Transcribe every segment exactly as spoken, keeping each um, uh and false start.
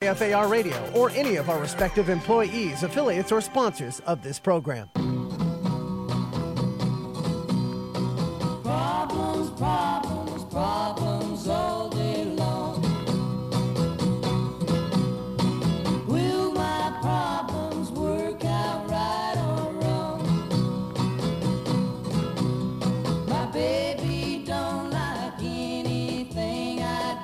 F A R Radio or any of our respective employees, affiliates, or sponsors of this program. Problems, problems, problems all day long. Will my problems work out right or wrong? My baby don't like anything I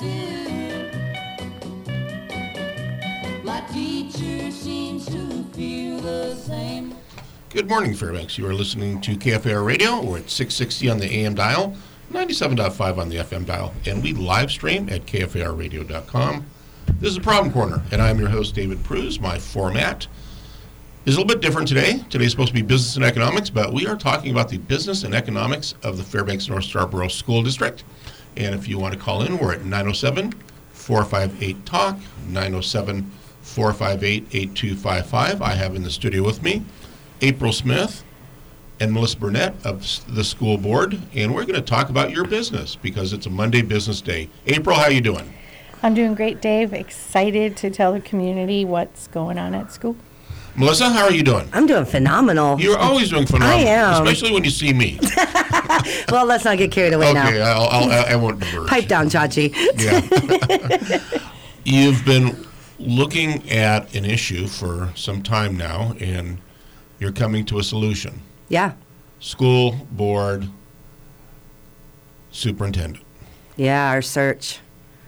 do. My teacher seems to feel the same. Good morning, Fairbanks. You are listening to K F A R Radio. We're at six sixty on the A M dial, ninety-seven point five on the F M dial, and we live stream at K F A R radio dot com. This is the Problem Corner, and I'm your host, David Pruse. My format is a little bit different today. Today's supposed to be business and economics, but we are talking about the business and economics of the Fairbanks North Scarborough School District. And if you want to call in, we're at nine oh seven, four five eight, talk, nine oh seven, four five eight, eight two five five. I have in the studio with me April Smith and Melissa Burnett of the school board, and we're going to talk about your business because it's a Monday business day. April, how you doing? I'm doing great, Dave. Excited to tell the community what's going on at school. Melissa, how are you doing? I'm doing phenomenal. You're always doing phenomenal. I am. Especially when you see me. Well, let's not get carried away now. Okay, I'll, I'll, I won't diverge. Pipe down, Chachi. Yeah. You've been looking at an issue for some time now, and you're coming to a solution. Yeah. School, board, superintendent. Yeah, our search.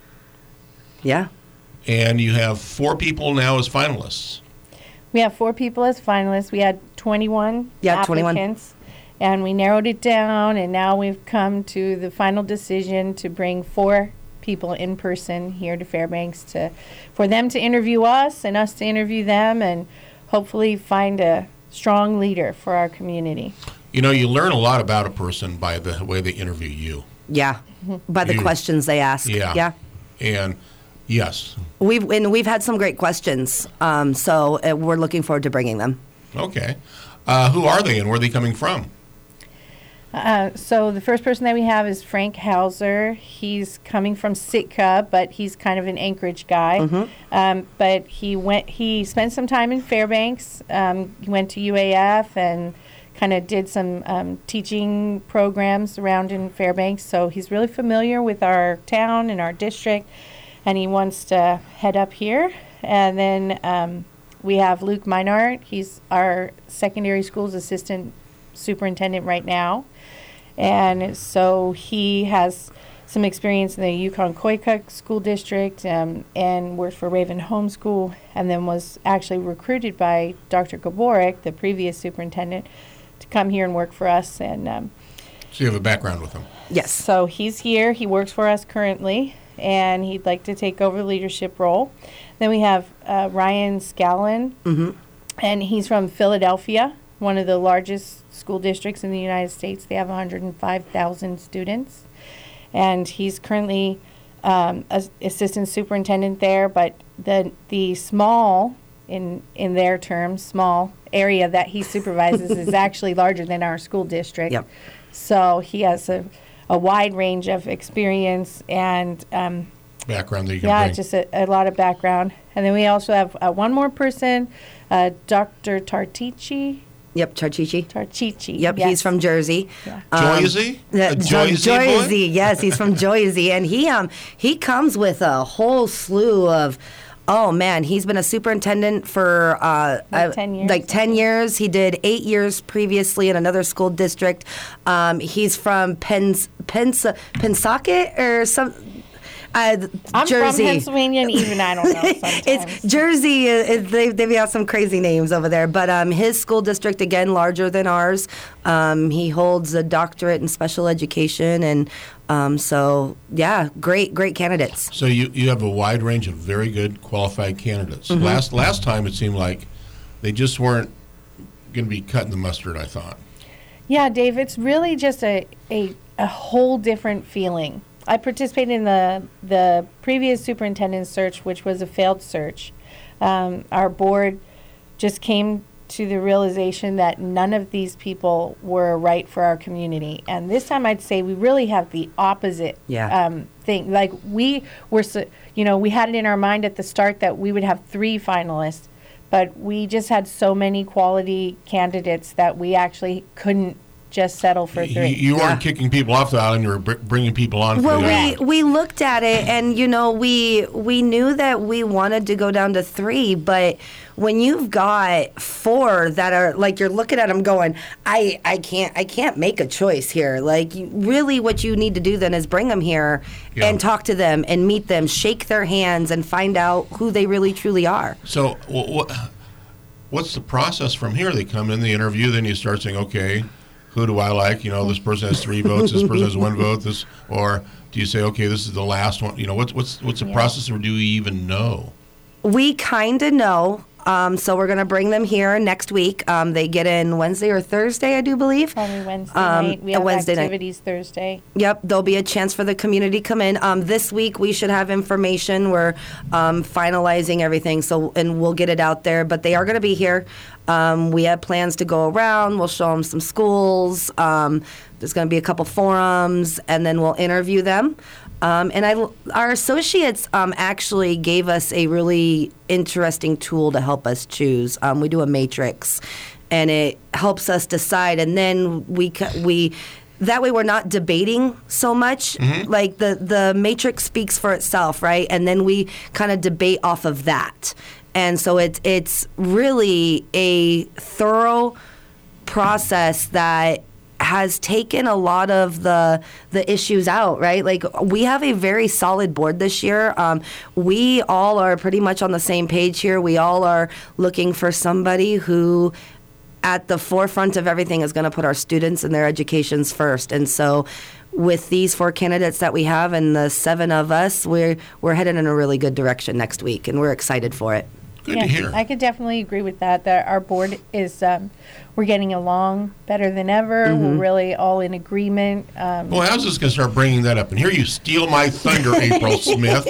Yeah. And you have four people now as finalists. We have four people as finalists. We had twenty-one Yeah, twenty-one. applicants, and we narrowed it down, and now we've come to the final decision to bring four people in person here to Fairbanks to, for them to interview us and us to interview them, and hopefully find a strong leader for our community. You know, you learn a lot about a person by the way they interview you. Yeah. By the You- questions they ask. Yeah. Yeah. And yes. We've and we've had some great questions. Um, so uh, we're looking forward to bringing them. Okay. Uh, who are they and where are they coming from? Uh, so the first person that we have is Frank Hauser. He's coming from Sitka, but he's kind of an Anchorage guy. Mhm. Um, but he went. He spent some time in Fairbanks. Um, he went to U A F and kind of did some um, teaching programs around in Fairbanks. So he's really familiar with our town and our district, and he wants to head up here. And then um, we have Luke Meinart. He's our secondary schools assistant superintendent right now. And so he has some experience in the Yukon-Koyukuk School District um, and worked for Raven Homeschool, and then was actually recruited by Doctor Gaborik, the previous superintendent, to come here and work for us. And um, So you have a background with them. Yes. so he's here. He works for us currently, and he'd like to take over the leadership role. Then we have uh, Ryan Scallon, Mm-hmm. and he's from Philadelphia, one of the largest school districts in the United States. They have one hundred five thousand students. And he's currently um, as assistant superintendent there, but the the small, in in their terms, small area that he supervises is actually larger than our school district. Yep. So he has a, a wide range of experience and um, Background that you can yeah, bring. just a, a lot of background. And then we also have uh, one more person, uh, Doctor Tartici. Yep, Charchichi. Tarchichi. Yep, yes. he's from Jersey. Yeah. Joyzy? Yeah, A from Joyzy boy? Joyzy, yes, he's from Joyzy, and he um he comes with a whole slew of. Oh man, he's been a superintendent for uh, Like uh, ten years, Like I ten years. He did eight years previously in another school district. Um, he's from Pens Pens Pensacola or some. Uh, I'm Jersey. from Pennsylvania, and even I don't know sometimes. It's Jersey. uh, They they've got some crazy names over there, but um, his school district again larger than ours. Um, he holds a doctorate in special education, and um, so yeah, great great candidates. So you, you have a wide range of very good qualified candidates. Mm-hmm. Last last time it seemed like they just weren't going to be cutting the mustard, I thought. Yeah, Dave, it's really just a, a, a whole different feeling. I participated in the the previous superintendent search, which was a failed search. Um, our board just came to the realization that none of these people were right for our community. And this time I'd say we really have the opposite Yeah. um, thing. Like we were, so, you know, we had it in our mind at the start that we would have three finalists, but we just had so many quality candidates that we actually couldn't just settle for You, three. you weren't Yeah. kicking people off the island, you were br- bringing people on. Well, for the we island. we looked at it, and you know, we we knew that we wanted to go down to three, but when you've got four that are like, you're looking at them going, I I can't I can't make a choice here. Like, you, really, what you need to do then is bring them here Yeah. and talk to them and meet them, shake their hands, and find out who they really truly are. So wh- what, what's the process from here? They come in, the interview, then you start saying, okay, who do I like? You know, this person has three votes, this person has one vote, this, or do you say, okay, this is the last one? You know, what's what's what's the Yeah. process, or do we even know? We kind of know. Um, so we're going to bring them here next week. Um, they get in Wednesday or Thursday, I do believe. Probably Wednesday Um, night. We a have Wednesday night. activities Thursday. Yep, there'll be a chance for the community to come in. Um, this week we should have information. We're um, finalizing everything, so and we'll get it out there. But they are going to be here. Um, we have plans to go around. We'll show them some schools. Um, there's going to be a couple forums, and then we'll interview them. Um, and I, our associates um, actually gave us a really interesting tool to help us choose. Um, we do a matrix, and it helps us decide. And then we ca- we that way we're not debating so much. Like the the matrix speaks for itself, right? And then we kind of debate off of that. And so it's it's really a thorough process that has taken a lot of the the issues out, right? Like, we have a very solid board this year. Um, we all are pretty much on the same page here. We all are looking for somebody who, at the forefront of everything, is going to put our students and their educations first. And so, with these four candidates that we have and the seven of us, we're we're headed in a really good direction next week, and we're excited for it. Good Yeah, to hear. I could definitely agree with that. That our board is, um, we're getting along better than ever. Mm-hmm. We're really all in agreement. Um, Boy, I was just going to start bringing that up, and here you steal my thunder, April Smith.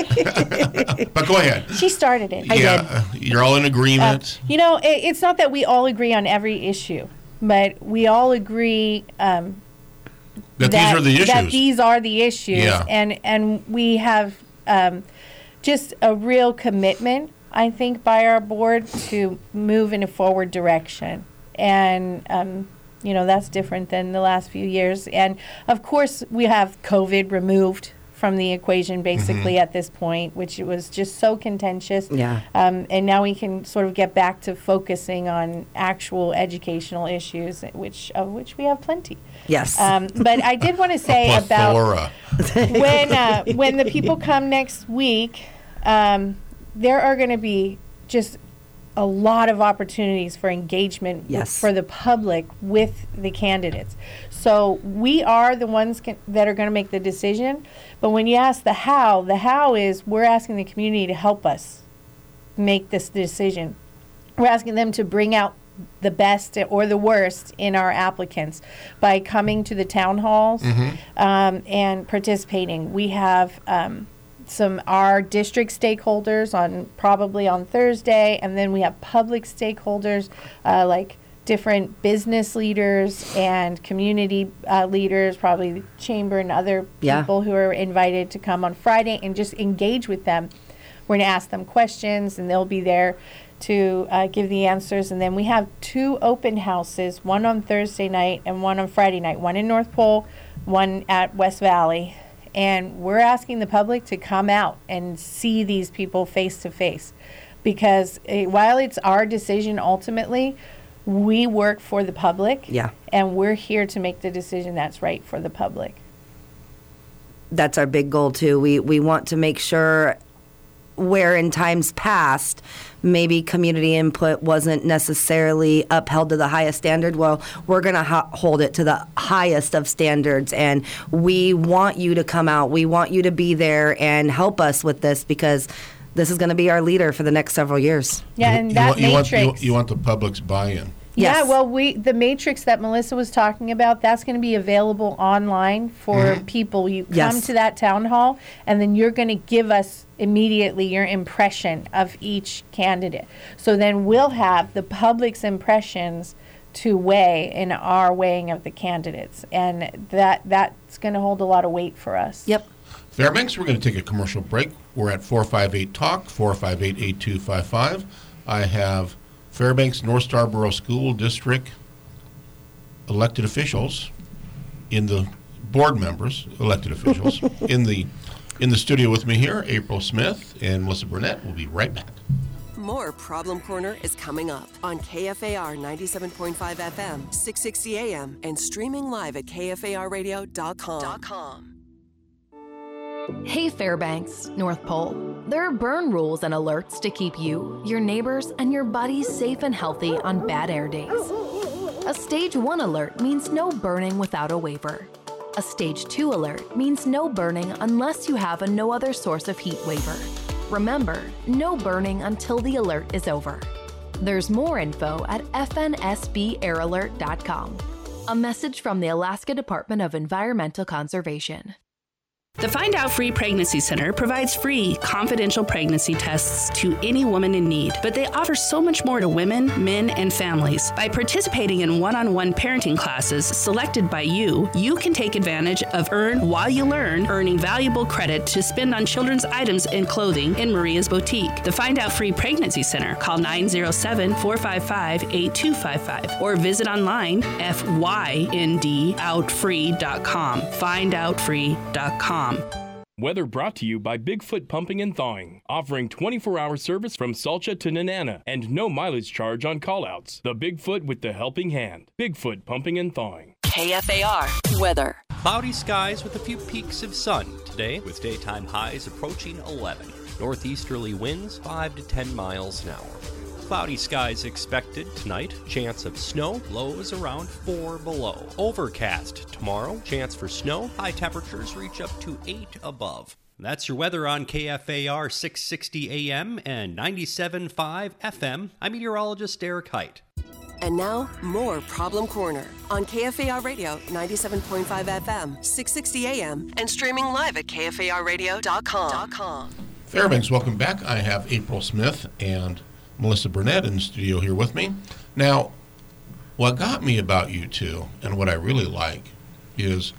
But go ahead. she started it. yeah, uh, you're all in agreement. You know, it, it's not that we all agree on every issue, but we all agree um, that, these are the issues. That these are the issues, Yeah. and and we have um, just a real commitment, I think, by our board to move in a forward direction, and um, you know, that's different than the last few years. And of course, we have COVID removed from the equation basically Mm-hmm. at this point, which was just so contentious. Yeah. Um, and now we can sort of get back to focusing on actual educational issues, which of which we have plenty. Yes. Um, but I did want to say about Plethora. when uh, when the people come next week, um, there are going to be just a lot of opportunities for engagement w- Yes. for the public with the candidates. So we are the ones can, that are going to make the decision. But when you ask the how, the how is we're asking the community to help us make this decision. We're asking them to bring out the best or the worst in our applicants by coming to the town halls um, and participating. We have um, some our district stakeholders on probably on Thursday, and then we have public stakeholders uh, like different business leaders and community uh, leaders, probably the chamber and other Yeah. people who are invited to come on Friday and just engage with them. We're going to ask them questions, and they'll be there to uh, give the answers. And then we have two open houses, one on Thursday night and one on Friday night, one in North Pole, one at West Valley. And we're asking the public to come out and see these people face to face. Because uh, while it's our decision ultimately, we work for the public. Yeah. And we're here to make the decision that's right for the public. That's our big goal too. We we want to make sure, where in times past maybe community input wasn't necessarily upheld to the highest standard, well, we're going to ho- hold it to the highest of standards, and we want you to come out. We want you to be there and help us with this, because this is going to be our leader for the next several years. Yeah, and you that want, you want, matrix. you, you want the public's buy-in. Yes. Yeah, well, we the matrix that Melissa was talking about, that's going to be available online for Mm-hmm. people. You come Yes. to that town hall, and then you're going to give us immediately your impression of each candidate. So then we'll have the public's impressions to weigh in our weighing of the candidates, and that that's going to hold a lot of weight for us. Yep. Fairbanks, we're going to take a commercial break. We're at four five eight talk, four five eight, eight two five five. I have Fairbanks North Starborough School District elected officials in the board members, elected officials, in the in the studio with me here, April Smith and Melissa Burnett. We'll be right back. More Problem Corner is coming up on K F A R ninety-seven point five F M, six sixty A M, and streaming live at K F A R radio dot com. Hey Fairbanks, North Pole. There are burn rules and alerts to keep you, your neighbors, and your buddies safe and healthy on bad air days. A Stage one alert means no burning without a waiver. A Stage two alert means no burning unless you have a no other source of heat waiver. Remember, no burning until the alert is over. There's more info at F N S B air alert dot com. A message from the Alaska Department of Environmental Conservation. The Find Out Free Pregnancy Center provides free, confidential pregnancy tests to any woman in need, but they offer so much more to women, men, and families. By participating in one-on-one parenting classes selected by you, you can take advantage of Earn While You Learn, earning valuable credit to spend on children's items and clothing in Maria's Boutique. The Find Out Free Pregnancy Center. Call nine zero seven, four five five, eight two five five or visit online F Y N D out free dot com. find out free dot com. Weather brought to you by Bigfoot Pumping and Thawing, offering twenty-four hour service from Salcha to Nenana and no mileage charge on callouts. The Bigfoot with the helping hand. Bigfoot Pumping and Thawing. K F A R weather. Cloudy skies with a few peaks of sun today, with daytime highs approaching eleven. Northeasterly winds five to ten miles an hour. Cloudy skies expected tonight. Chance of snow. Lows around four below. Overcast tomorrow. Chance for snow. High temperatures reach up to eight above. That's your weather on K F A R six sixty A M and ninety-seven point five F M. I'm meteorologist Derek Height. And now, more Problem Corner on K F A R Radio ninety-seven point five F M, six sixty A M, and streaming live at K F A R radio dot com. Fairbanks, welcome back. I have April Smith and Melissa Burnett in the studio here with me. Now, what got me about you two, and what I really like, is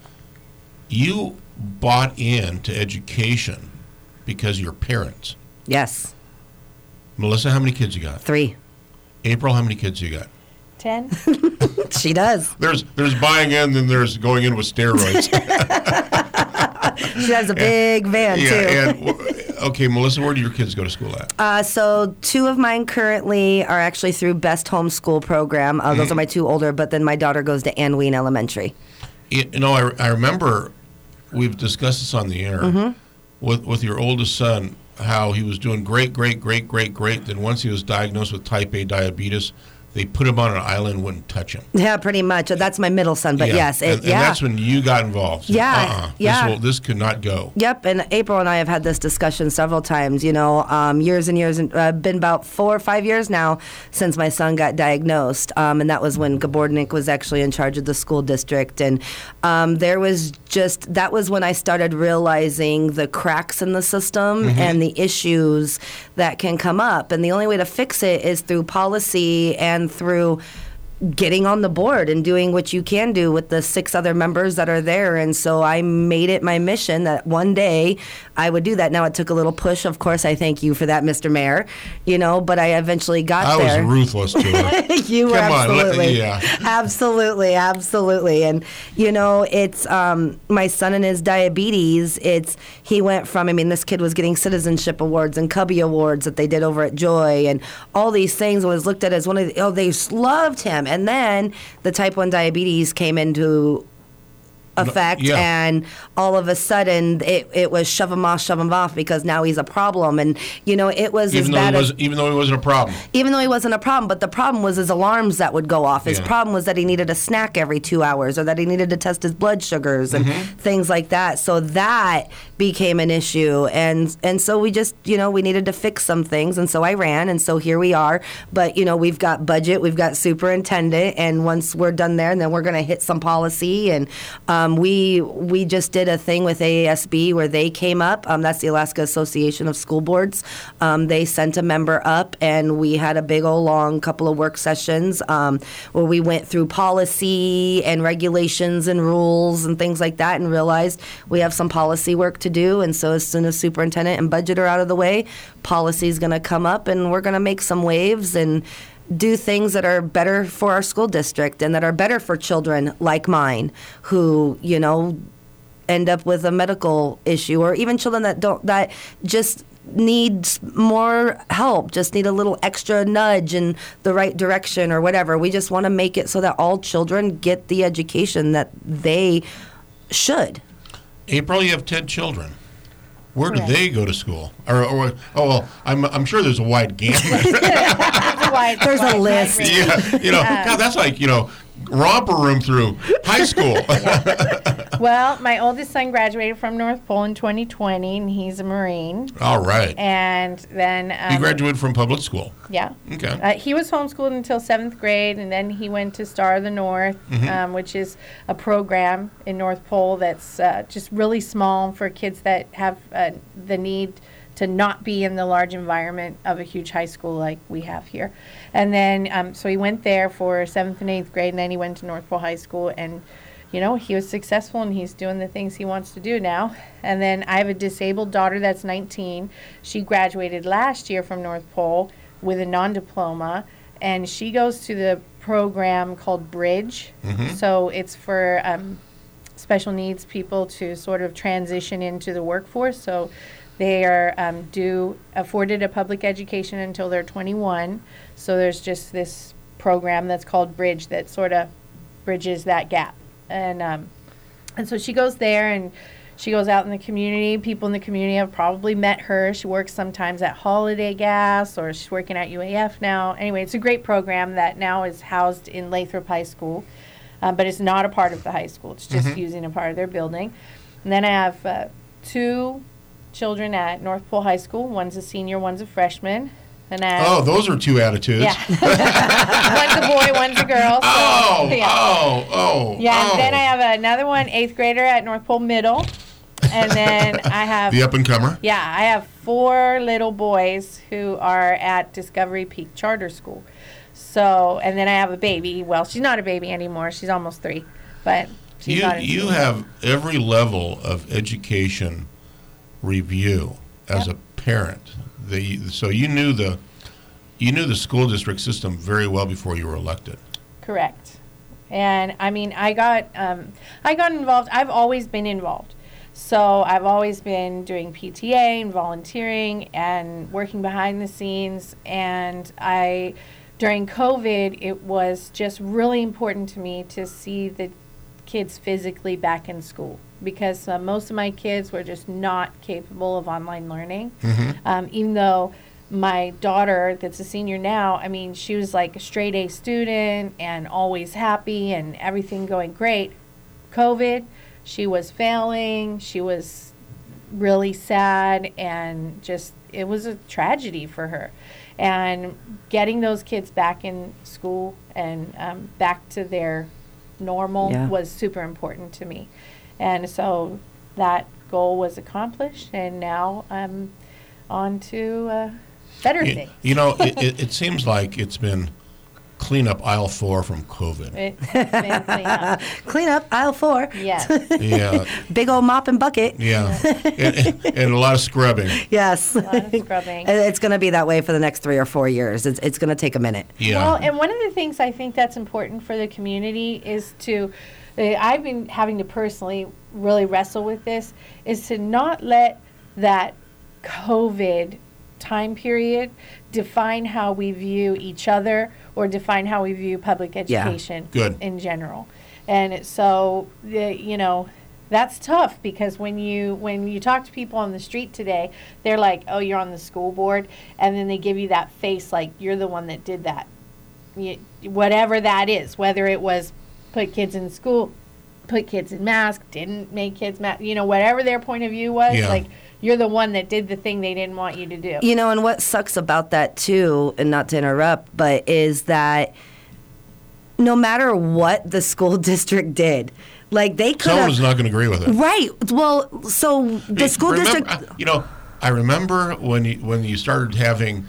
you bought into education because of your parents. Yes. Melissa, how many kids you got? Three. April, how many kids you got? Ten? She does. There's there's buying in, then there's going in with steroids. She has a big van, yeah, too. and okay, Melissa, where do your kids go to school at? Uh, so two of mine currently are actually through Best Homeschool Program. Uh, Mm-hmm. Those are my two older, but then my daughter goes to Ann Ween Elementary. You know, I, I remember we've discussed this on the air Mm-hmm. with with your oldest son, how he was doing great, great, great, great, great. Then once he was diagnosed with type A diabetes, they put him on an island and wouldn't touch him. Yeah, pretty much. That's my middle son, but Yeah. yes. It, and, and yeah. that's when you got involved. Yeah, Uh-uh. yeah. This, will, this could not go. Yep, and April and I have had this discussion several times, you know, um, years and years, and uh, been about four or five years now since my son got diagnosed, um, and that was when Gabordnik was actually in charge of the school district, and um, there was just, that was when I started realizing the cracks in the system Mm-hmm. and the issues that can come up, and the only way to fix it is through policy and through getting on the board and doing what you can do with the six other members that are there. And so I made it my mission that one day I would do that. Now, it took a little push. Of course, I thank you for that, Mister Mayor, you know, but I eventually got I there. was ruthless to her. You were Come on, let- absolutely, yeah. absolutely, absolutely. And, you know, it's um, my son and his diabetes. It's, he went from, I mean, this kid was getting citizenship awards and Cubby awards that they did over at Joy and all these things, was looked at as one of the, oh, they loved him. And then the type one diabetes came into effect, yeah. and all of a sudden it, it was shove him off, shove him off, because now he's a problem. And, you know, it was even as though bad he was, as... even though he wasn't a problem. Even though he wasn't a problem, but the problem was his alarms that would go off. His Yeah. problem was that he needed a snack every two hours, or that he needed to test his blood sugars and Mm-hmm. things like that. So that became an issue, and and so we just, you know, we needed to fix some things, and so I ran, and so here we are. But, you know, we've got budget, we've got superintendent, and once we're done there, and then we're going to hit some policy, and um, we we just did a thing with A A S B where they came up. Um, that's the Alaska Association of School Boards. Um, they sent a member up, and we had a big old long couple of work sessions um, where we went through policy and regulations and rules and things like that, and realized we have some policy work to do. And so as soon as superintendent and budget are out of the way, policy is going to come up, and we're going to make some waves and do things that are better for our school district and that are better for children like mine who, you know, end up with a medical issue, or even children that don't, that just needs more help, just need a little extra nudge in the right direction or whatever. We just want to make it so that all children get the education that they should. April, you have ten children. Where do Correct. they go to school? Or, or oh well, I'm I'm sure there's a wide gamut. Wide- There's a wide list. range. yeah, you know, God, that's like you know, romper room through high school. Well, my oldest son graduated from North Pole in twenty twenty, and he's a Marine. All right. And then um, He graduated from public school. Yeah. Okay. Uh, he was homeschooled until seventh grade, and then he went to Star of the North, Mm-hmm. um, which is a program in North Pole that's uh, just really small for kids that have uh, the need to not be in the large environment of a huge high school like we have here. And then, um, so he went there for seventh and eighth grade, and then he went to North Pole High School, and you know, he was successful, and he's doing the things he wants to do now. And then I have a disabled daughter that's nineteen. She graduated last year from North Pole with a non-diploma, and she goes to the program called Bridge. So it's for um, special needs people to sort of transition into the workforce. So they are um, due afforded a public education until they're twenty-one. So there's just this program that's called Bridge that sort of bridges that gap. And um, and so she goes there, and she goes out in the community. People in the community have probably met her. She works sometimes at Holiday Gas, or she's working at U A F now. Anyway, it's a great program that now is housed in Lathrop High School, um, but it's not a part of the high school. It's just using a part of their building. And then I have uh, two children at North Pole High School. One's a senior, one's a freshman. And I Oh, those are two attitudes. yeah. One's a boy, one's a girl. So, Oh, yeah. oh, oh. Yeah, oh. and then I have another one, eighth grader at North Pole Middle. And then I have, The up and comer. yeah, I have four little boys who are at Discovery Peak Charter School. So, and then I have a baby. Well, she's not a baby anymore. She's almost three, but she's You not a you teenager. have every level of education review as Yep. a parent. The so you knew the you knew the school district system very well before you were elected. Correct. And I mean, I got um, I got involved. I've always been involved. So I've always been doing P T A and volunteering and working behind the scenes. And I, during COVID, it was just really important to me to see the kids physically back in school, because uh, most of my kids were just not capable of online learning. Um, even though my daughter, that's a senior now, I mean, she was like a straight A student and always happy and everything going great. COVID, she was failing, she was really sad, and just, it was a tragedy for her. And getting those kids back in school and um, back to their normal Yeah. was super important to me. And so that goal was accomplished, and now I'm on to uh, better You, things. you know, it, it, it seems like it's been clean up aisle four from COVID. It's been clean up. Clean up aisle four. Yes. Yeah, Big old mop and bucket. yeah, and, and, and a lot of scrubbing. Yes. A lot of scrubbing. And it's going to be that way for the next three or four years. It's, it's going to take a minute. Yeah. Well, and one of the things I think that's important for the community is to, uh, I've been having to personally really wrestle with this, is to not let that COVID time period define how we view each other or define how we view public education Good. in general. And so, the, you know, That's tough because when you when you talk to people on the street today, they're like, "Oh, you're on the school board," and then they give you that face like you're the one that did that. You, whatever that is, whether it was put kids in school, put kids in masks, didn't make kids mask, you know, whatever their point of view was, Yeah. like you're the one that did the thing they didn't want you to do. You know, and what sucks about that too, and not to interrupt, but is that no matter what the school district did, like they could Someone have. is not going to agree with it. Right. Well, so the Hey, school remember- district. uh, You know, I remember when you, when you started having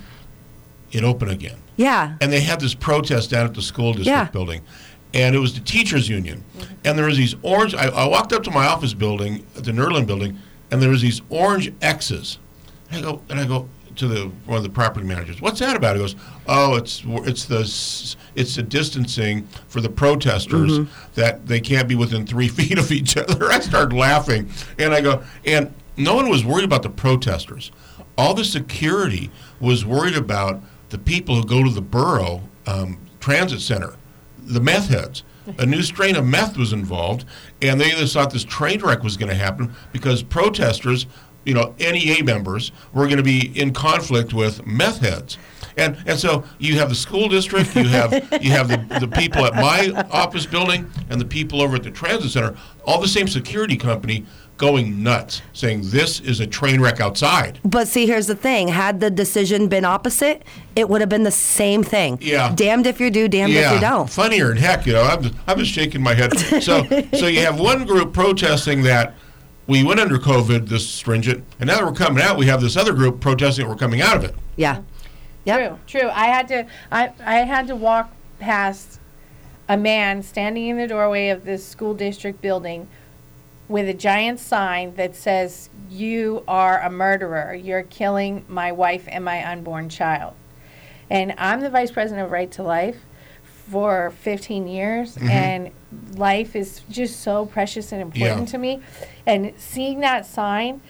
it open again. Yeah. And they had this protest down at the school district Yeah. building. And it was the teachers union. And there was these orange, I, I walked up to my office building, the Nerlin building, and there was these orange X's. And I go, and I go to the one of the property managers, what's that about? He goes, oh, it's it's the s- it's the distancing for the protesters that they can't be within three feet of each other. I started laughing. And I go, and no one was worried about the protesters. All the security was worried about the people who go to the borough um, transit center, the meth heads. A new strain of meth was involved, and they just thought this train wreck was going to happen because protesters, you know, N E A members, were going to be in conflict with meth heads. And and so you have the school district, you have you have the, the people at my office building and the people over at the transit center, all the same security company going nuts, saying this is a train wreck outside. But see, here's the thing. Had the decision been opposite, it would have been the same thing. Yeah. Damned if you do, damned yeah, if you don't. funnier than heck, you know. I'm just, I'm just shaking my head. So so you have one group protesting that we went under COVID, this stringent, and now that we're coming out, we have this other group protesting that we're coming out of it. Yeah. True, true. I had to I, I had to walk past a man standing in the doorway of this school district building with a giant sign that says, "You are a murderer. You're killing my wife and my unborn child." And I'm the vice president of Right to Life for fifteen years, Mhm. and life is just so precious and important Yeah. to me. And seeing that sign,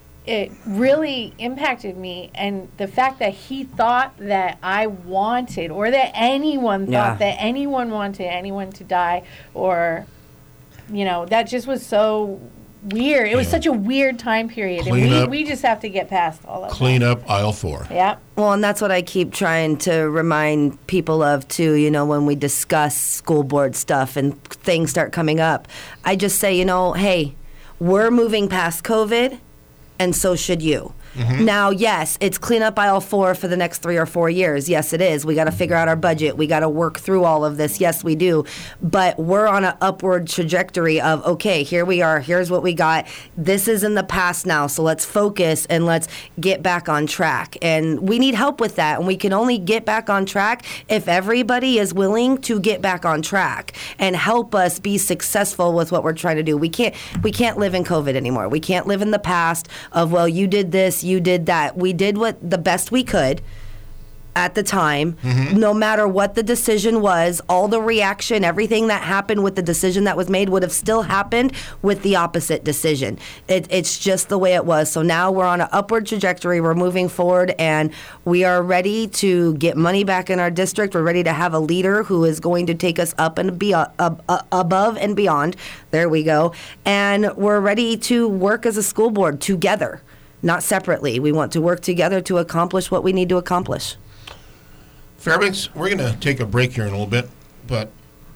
it really impacted me. And the fact that he thought that I wanted, or that anyone thought Yeah. that anyone wanted anyone to die, or, you know, that just was so weird. It was Yeah. such a weird time period. Clean and we, up. we just have to get past all of Clean up aisle four. that. Yeah. Well, and that's what I keep trying to remind people of, too, you know, when we discuss school board stuff and things start coming up. I just say, you know, hey, we're moving past COVID, and so should you. Mhm. Now, yes, it's clean up aisle four for the next three or four years. Yes, it is. We got to figure out our budget. We got to work through all of this. Yes, we do. But we're on an upward trajectory of, okay, here we are. Here's what we got. This is in the past now. So let's focus and let's get back on track. And we need help with that. And we can only get back on track if everybody is willing to get back on track and help us be successful with what we're trying to do. We can't we can't live in COVID anymore. We can't live in the past of, well, you did this, you did that. We did what the best we could at the time. Mhm. No matter what the decision was, all the reaction, everything that happened with the decision that was made would have still happened with the opposite decision. It, it's just the way it was. So now we're on an upward trajectory. We're moving forward, and we are ready to get money back in our district. We're ready to have a leader who is going to take us up and be uh, uh, uh, above and beyond. There we go. And we're ready to work as a school board together, not separately. We want to work together to accomplish what we need to accomplish. Fairbanks, we're going to take a break here in a little bit, but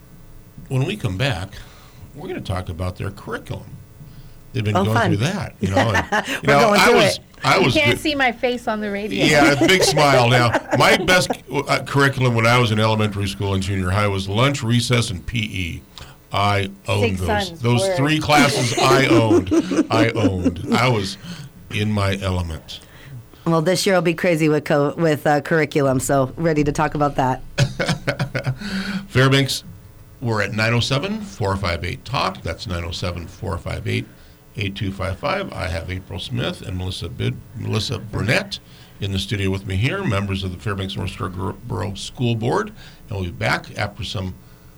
when we come back, we're going to talk about their curriculum. They've been Oh, going fun. through that, you know. And, you We're know, going I through was, it. I You was, can't good- see my face on the radio. yeah, a big smile now. My best uh, curriculum when I was in elementary school and junior high was lunch, recess, and P E. I owned Six those. sons Those were- three classes I owned. I owned. I was in my element. Well, this year will be crazy with co- with uh, curriculum, so ready to talk about that. Fairbanks, we're at nine oh seven, four five eight, TALK. That's nine oh seven, four five eight, eight two five five. I have April Smith and Melissa Bid- Melissa Burnett in the studio with me here, members of the Fairbanks North Star Borough School Board. And we'll be back after some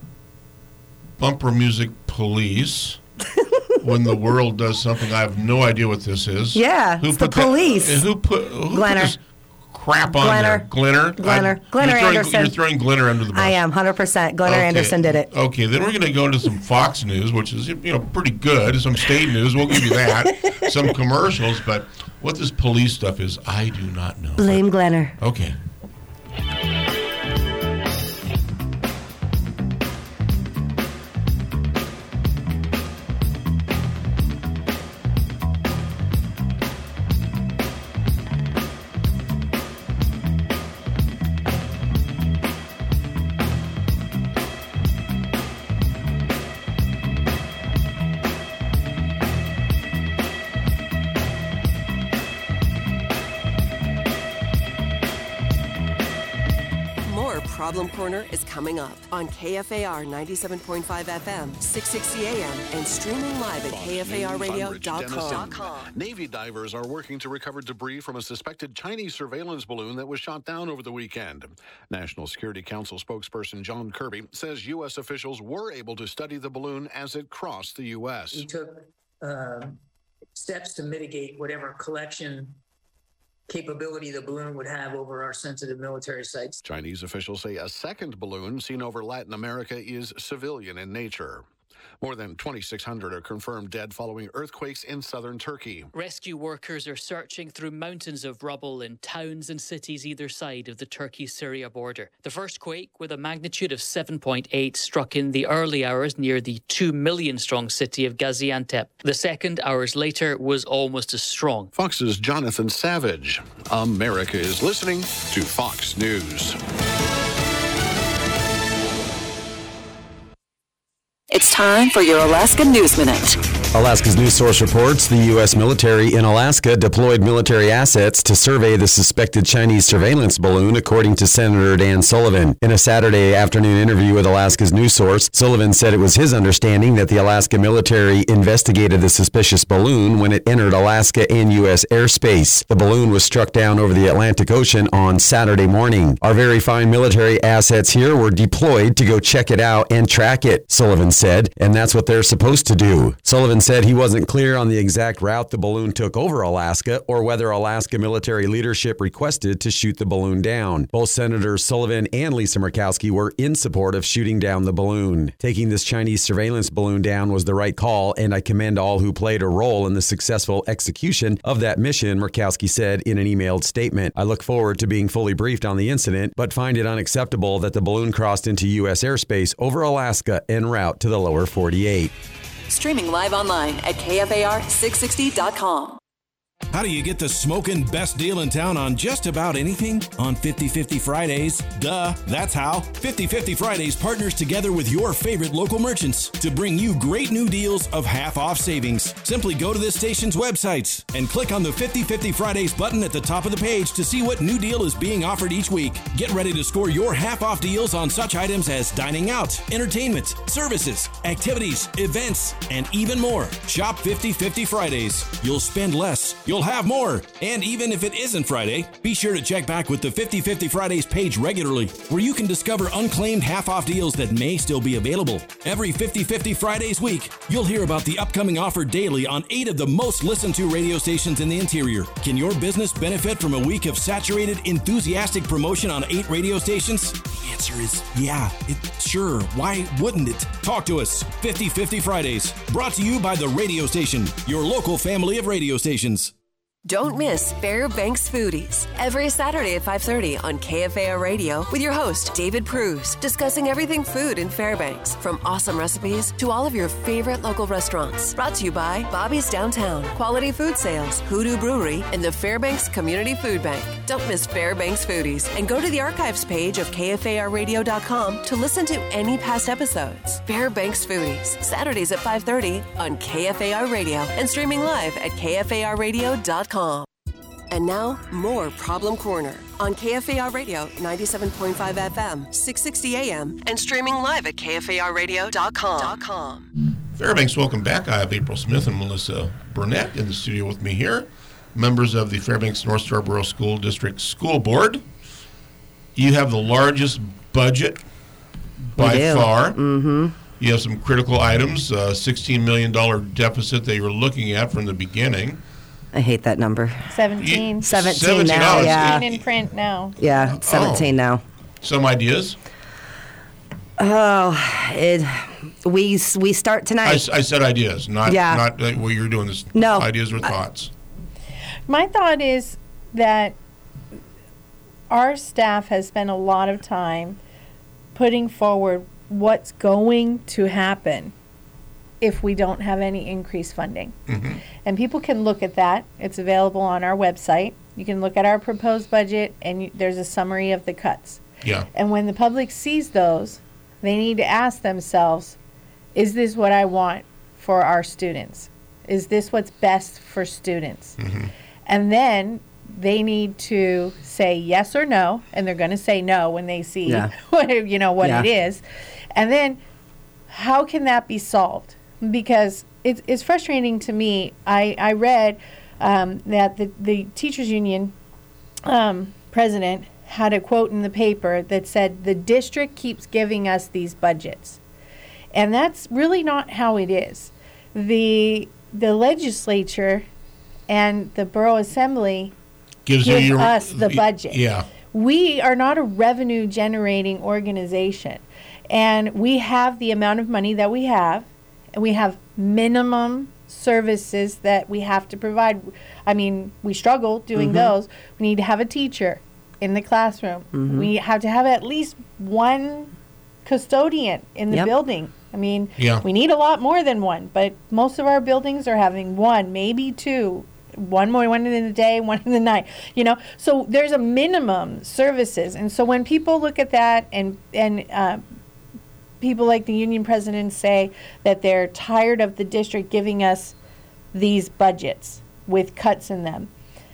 bumper music police. When the world does something, I have no idea what this is. Yeah, it's the put that- police. who put, who put Glenner. this crap on there. Glenner. Glenner. I, Glenner you're throwing, Anderson. You're throwing Glenner under the bus. I am, one hundred percent. Glenner okay. Anderson did it. Okay, then we're going to go to some Fox News, which is, you know, pretty good. Some state news. We'll give you that. Some commercials. But what this police stuff is, I do not know. Blame Glenner. Okay. Problem Corner is coming up on K F A R ninety-seven point five F M, six sixty A M, and streaming live at K F A R radio dot com. Navy divers are working to recover debris from a suspected Chinese surveillance balloon that was shot down over the weekend. National Security Council spokesperson John Kirby says U S officials were able to study the balloon as it crossed the U S. We took uh, steps to mitigate whatever collection capability the balloon would have over our sensitive military sites. Chinese officials say a second balloon seen over Latin America is civilian in nature. More than twenty-six hundred are confirmed dead following earthquakes in southern Turkey. Rescue workers are searching through mountains of rubble in towns and cities either side of the Turkey-Syria border. The first quake, with a magnitude of seven point eight, struck in the early hours near the two million strong city of Gaziantep. The second, hours later, was almost as strong. Fox's Jonathan Savage. America is listening to Fox News. It's time for your Alaska News Minute. Alaska's news source reports the U S military in Alaska deployed military assets to survey the suspected Chinese surveillance balloon, according to Senator Dan Sullivan. In a Saturday afternoon interview with Alaska's news source, Sullivan said it was his understanding that the Alaska military investigated the suspicious balloon when it entered Alaska and U S airspace. The balloon was struck down over the Atlantic Ocean on Saturday morning. Our very fine military assets here were deployed to go check it out and track it, Sullivan said, and that's what they're supposed to do. Sullivan said he wasn't clear on the exact route the balloon took over Alaska or whether Alaska military leadership requested to shoot the balloon down. Both Senators Sullivan and Lisa Murkowski were in support of shooting down the balloon. Taking this Chinese surveillance balloon down was the right call, and I commend all who played a role in the successful execution of that mission, Murkowski said in an emailed statement. I look forward to being fully briefed on the incident, but find it unacceptable that the balloon crossed into U S airspace over Alaska en route to the lower forty-eight. Streaming live online at K F A R six sixty dot com. How do you get the smoking best deal in town on just about anything? On fifty fifty Fridays. Duh, that's how. fifty fifty Fridays partners together with your favorite local merchants to bring you great new deals of half-off savings. Simply go to this station's websites and click on the fifty fifty Fridays button at the top of the page to see what new deal is being offered each week. Get ready to score your half-off deals on such items as dining out, entertainment, services, activities, events, and even more. Shop fifty fifty Fridays. You'll spend less. You'll have more. And even if it isn't Friday, be sure to check back with the fifty fifty Fridays page regularly, where you can discover unclaimed half-off deals that may still be available. Every fifty fifty Fridays week, you'll hear about the upcoming offer daily on eight of the most listened to radio stations in the interior. Can your business benefit from a week of saturated, enthusiastic promotion on eight radio stations? The answer is yeah. It, sure. Why wouldn't it? Talk to us. fifty fifty Fridays. Brought to you by the radio station, your local family of radio stations. Don't miss Fairbanks Foodies every Saturday at five thirty on K F A R Radio with your host, David Pruse, discussing everything food in Fairbanks, from awesome recipes to all of your favorite local restaurants. Brought to you by Bobby's Downtown, Quality Food Sales, Hoodoo Brewery, and the Fairbanks Community Food Bank. Don't miss Fairbanks Foodies and go to the archives page of K F A R radio dot com to listen to any past episodes. Fairbanks Foodies, Saturdays at five thirty on K F A R Radio and streaming live at K F A R radio dot com. And now, more Problem Corner on K F A R Radio ninety-seven point five F M, six sixty A M, and streaming live at K F A R radio dot com. Fairbanks, welcome back. I have April Smith and Melissa Burnett in the studio with me here, members of the Fairbanks North Scarborough School District School Board. You have the largest budget by far. Mm-hmm. You have some critical items, uh, sixteen million dollars deficit that you're looking at from the beginning. I hate that number. Seventeen. Seventeen now. Yeah. Seventeen in print now. Yeah, seventeen now. Some ideas. Oh, it. We we start I, tonight. s- I said ideas, not Yeah. not uh, what you're doing. This No. ideas or thoughts. My thought is that our staff has spent a lot of time putting forward what's going to happen if we don't have any increased funding. Mm-hmm. And people can look at that. It's available on our website. You can look at our proposed budget, and you, there's a summary of the cuts. Yeah. And when the public sees those, they need to ask themselves, is this what I want for our students? Is this what's best for students? Mm-hmm. And then they need to say yes or no, and they're going to say no when they see Yeah. what you know what Yeah. it is. And then how can that be solved? Because it's it's frustrating to me. I I read um, that the the teachers union um, president had a quote in the paper that said the district keeps giving us these budgets, and that's really not how it is. The the legislature and the borough assembly Gives you give your- us the budget. Yeah. We are not a revenue generating organization, and we have the amount of money that we have, and we have minimum services that we have to provide. I mean, we struggle doing Mhm. those. We need to have a teacher in the classroom. Mhm. We have to have at least one custodian in the Yep. building. I mean, Yeah. we need a lot more than one, but most of our buildings are having one, maybe two. One more, one in the day, one in the night. You know, so there's a minimum services, and so when people look at that, and and uh, people like the union presidents say that they're tired of the district giving us these budgets with cuts in them,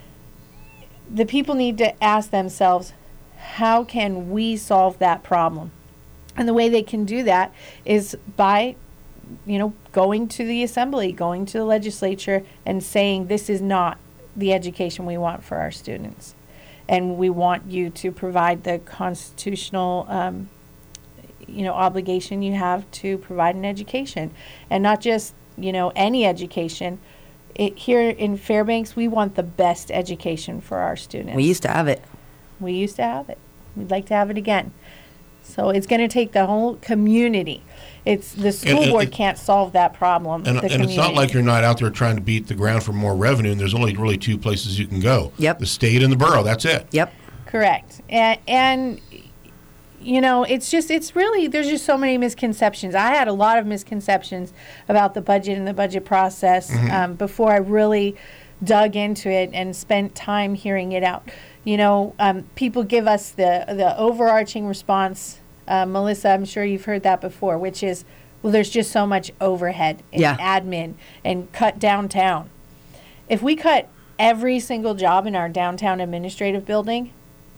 the people need to ask themselves, how can we solve that problem? And the way they can do that is by, you know, going to the assembly, going to the legislature and saying this is not the education we want for our students. And we want you to provide the constitutional, um, you know, obligation you have to provide an education. And not just, you know, any education. It, here in Fairbanks, we want the best education for our students. We used to have it. We used to have it. We'd like to have it again. So it's going to take the whole community. It's the school and board it- can't solve that problem. And, the and it's not community. like you're not out there trying to beat the ground for more revenue, and there's only really two places you can go. Yep. The state and the borough, that's it. Yep. Correct. And, and you know, it's just, it's really, there's just so many misconceptions. I had a lot of misconceptions about the budget and the budget process Mhm. um, before I really dug into it and spent time hearing it out. You know, um, people give us the, the overarching response. Uh, Melissa, I'm sure you've heard that before, which is, well, there's just so much overhead and Yeah. admin and cut downtown. If we cut every single job in our downtown administrative building,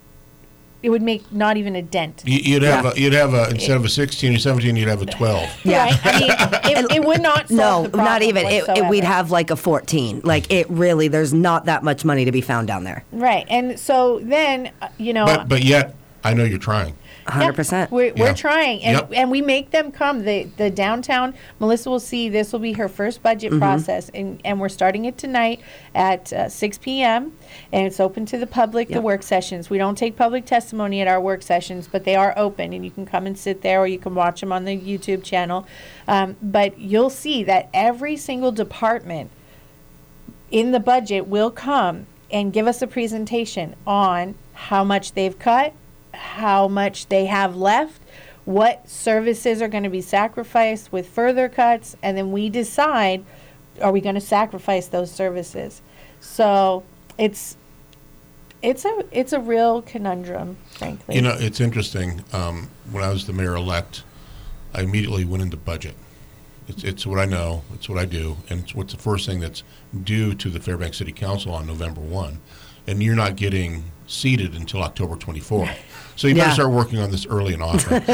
it would make not even a dent. You- You'd have, Yeah. a, you'd have a, instead of a sixteen or seventeen, you'd have a twelve. Yeah. Right? I mean, it, it would not solve No, the problem not even. It, it, we'd whatsoever. have like a fourteen. Like it really, there's not that much money to be found down there. Right. And so then, uh, you know, But, but yet, I know you're trying. one hundred percent. We're, we're Yeah. trying, and, Yep. and we make them come. The the downtown, Melissa will see this will be her first budget Mhm. process, and, and we're starting it tonight at uh, six p.m., and it's open to the public, the Yep. work sessions. We don't take public testimony at our work sessions, but they are open, and you can come and sit there, or you can watch them on the YouTube channel. Um, but you'll see that every single department in the budget will come and give us a presentation on how much they've cut, how much they have left, what services are going to be sacrificed with further cuts, and then we decide, are we going to sacrifice those services? So it's it's a it's a real conundrum, frankly. You know, it's interesting. Um, when I was the mayor-elect, I immediately went into budget. It's, it's what I know, it's what I do, and it's what's the first thing that's due to the Fairbanks City Council on November first. And you're not getting seated until October twenty-fourth. So you better Yeah. start working on this early and often.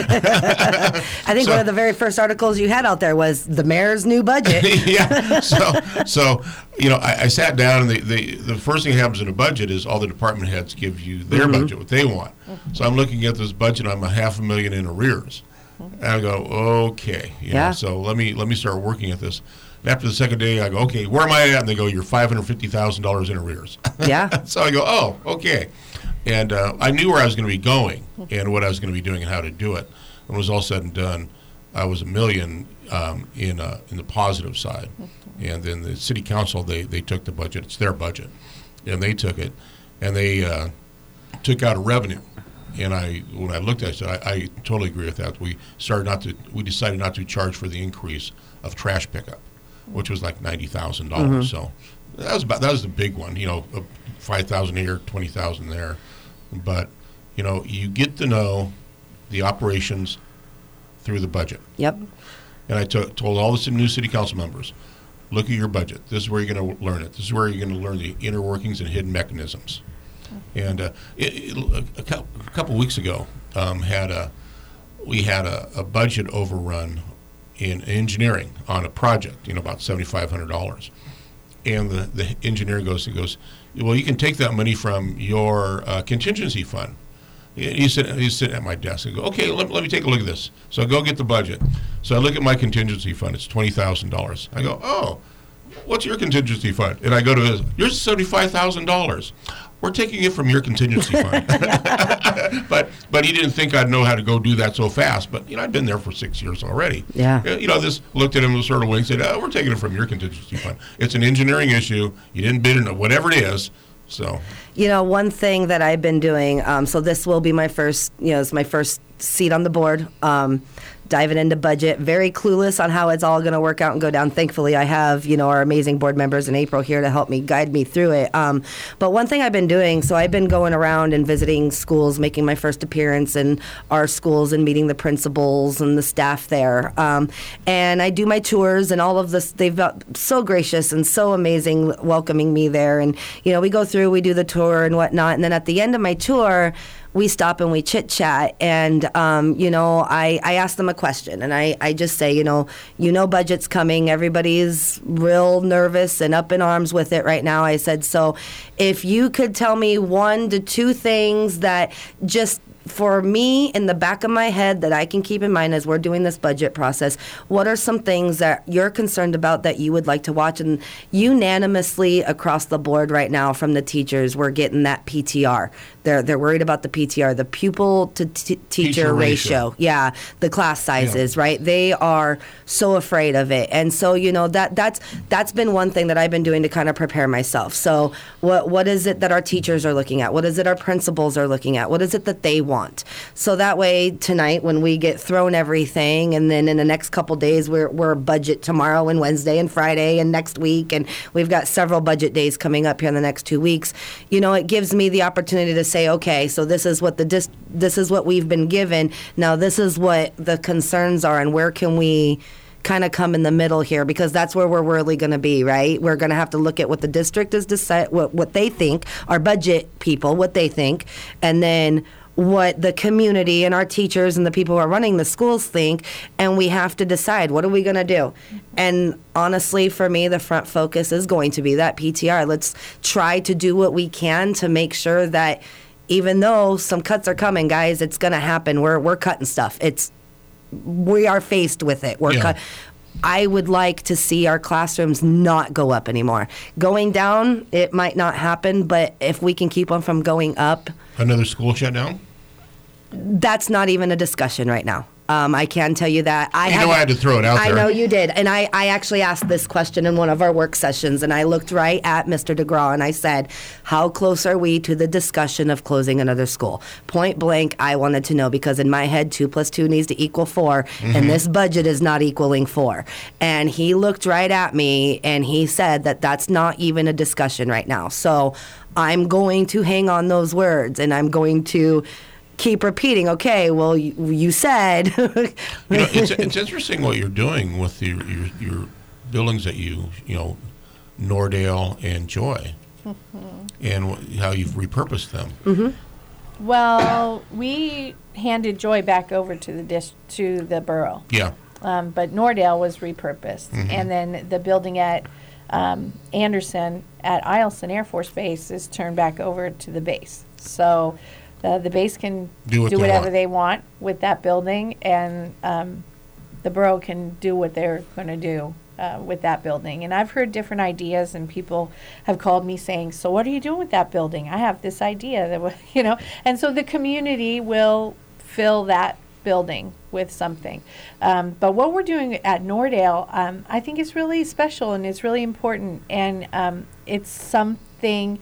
I think So- one of the very first articles you had out there was the mayor's new budget. yeah. So, so you know, I, I sat down, and the, the the first thing that happens in a budget is all the department heads give you their Mhm. budget, what they want. So I'm looking at this budget, I'm a half a million in arrears, and I go, okay, you Yeah. know, so let me let me start working at this. And after the second day, I go, okay, where am I at? And they go, you're five hundred fifty thousand dollars in arrears. Yeah. So I go, oh, okay. And uh, I knew where I was going to be going and what I was going to be doing and how to do it. When it was all said and done, I was a million um, in uh, in the positive side. And then the city council, they, they took the budget. It's their budget. And they took it. And they uh, took out a revenue. And I, when I looked at it, I said, I, I totally agree with that. We started not to, we decided not to charge for the increase of trash pickup, which was like ninety thousand dollars. Mm-hmm. So that was about, that was the big one, you know, five thousand here, twenty thousand there. But, you know, you get to know the operations through the budget. Yep. And I to- told all the new city council members, look at your budget. This is where you're going to learn it. This is where you're going to learn the inner workings and hidden mechanisms. And uh, it, it, a, couple, a couple weeks ago, um, had a we had a, a budget overrun in engineering on a project, you know, about seventy-five hundred dollars. And the, the engineer goes, he goes, well, you can take that money from your uh, contingency fund. He's sitting, he's sitting at my desk. I go, okay, let, let me take a look at this. So I go get the budget. So I look at my contingency fund. It's twenty thousand dollars. I go, oh, what's your contingency fund? And I go to his, yours seventy-five thousand dollars. We're taking it from your contingency fund. but but he didn't think I'd know how to go do that so fast. But, you know, I'd been there for six years already. Yeah. You know, this looked at him with sort of wink, said, oh, we're taking it from your contingency fund. It's an engineering issue. You didn't bid it, whatever it is. So, you know, one thing that I've been doing, um, so this will be my first, you know, it's my first seat on the board, um, diving into budget, very clueless on how it's all going to work out and go down. Thankfully, I have, you know, our amazing board members in April here to help me guide me through it. Um, but one thing I've been doing, so I've been going around and visiting schools, making my first appearance in our schools and meeting the principals and the staff there. Um, and I do my tours and all of this. They've been so gracious and so amazing welcoming me there. And, you know, we go through, we do the tour and whatnot. And then at the end of my tour, we stop and we chit chat, and um, you know, I, I ask them a question, and I, I just say, you know, you know, budget's coming. Everybody's real nervous and up in arms with it right now. I said, so if you could tell me one to two things that just for me in the back of my head that I can keep in mind as we're doing this budget process, what are some things that you're concerned about that you would like to watch? And unanimously across the board right now from the teachers, we're getting that P T R. They're they're worried about the P T R, the pupil to t- teacher, teacher ratio. ratio. Yeah, the class sizes, yeah. Right? They are so afraid of it. And so, you know, that that's that's been one thing that I've been doing to kind of prepare myself. So what what is it that our teachers are looking at? What is it our principals are looking at? What is it that they want? So that way tonight when we get thrown everything, and then in the next couple days we're we're budget tomorrow and Wednesday and Friday and next week, and we've got several budget days coming up here in the next two weeks. You know, it gives me the opportunity to say, okay, so this is what the dis- this is what we've been given. Now this is what the concerns are, and where can we kind of come in the middle here, because that's where we're really going to be, right? We're going to have to look at what the district is decide what what they think, our budget people, what they think, and then what the community and our teachers and the people who are running the schools think, and we have to decide, what are we going to do? And honestly, for me, the front focus is going to be that P T R. Let's try to do what we can to make sure that even though some cuts are coming, guys, it's going to happen. We're we're cutting stuff. It's we are faced with it. We're yeah. cut. I would like to see our classrooms not go up anymore. Going down, it might not happen, but if we can keep them from going up. Another school shut down? That's not even a discussion right now. Um, I can tell you that. I you had, know I had to throw it out I there. know you did. And I, I actually asked this question in one of our work sessions, and I looked right at Mister DeGraw, and I said, how close are we to the discussion of closing another school? Point blank, I wanted to know, because in my head, two plus two needs to equal four, mm-hmm. and this budget is not equaling four. And he looked right at me, and he said that that's not even a discussion right now. So I'm going to hang on those words, and I'm going to keep repeating, okay, well, you, you said. you know, it's, it's interesting what you're doing with your, your, your buildings that you, you know, Nordale and Joy, mm-hmm. and wh- how you've repurposed them. Mm-hmm. Well, we handed Joy back over to the dis- to the borough. Yeah. Um, but Nordale was repurposed. Mm-hmm. And then the building at um, Anderson at Eielson Air Force Base is turned back over to the base. So Uh, the base can do, what do they whatever want. they want with that building, and um, the borough can do what they're going to do uh, with that building. And I've heard different ideas, and people have called me saying, so what are you doing with that building? I have this idea that, w-, you know, and so the community will fill that building with something. Um, but what we're doing at Nordale, um, I think is really special and it's really important. And um, it's something